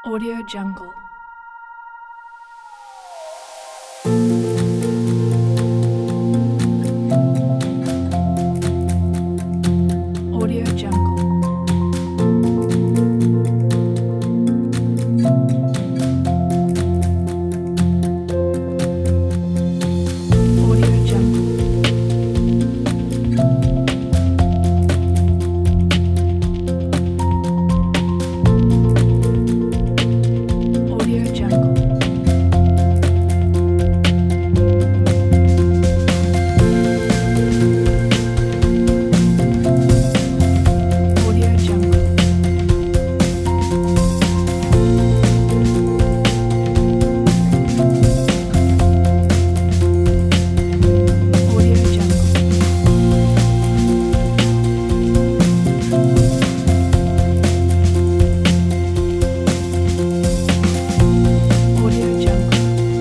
Audio Jungle. Audio Jungle. Audio Jungle. Audio Jungle. Audio Jungle. Audio Jungle. Audio Jungle.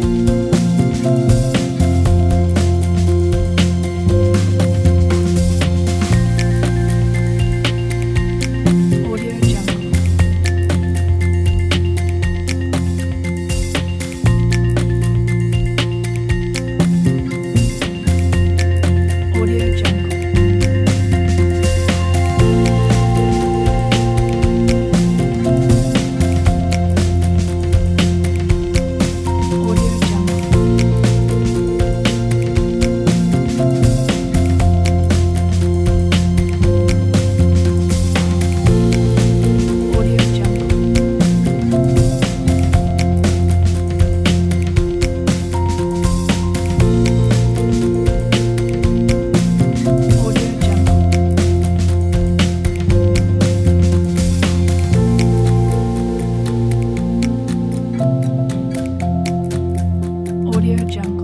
Audio Jungle. Audio Jungle. Audio Jungle. Audio Jungle. Audio Jungle. Audio Jungle.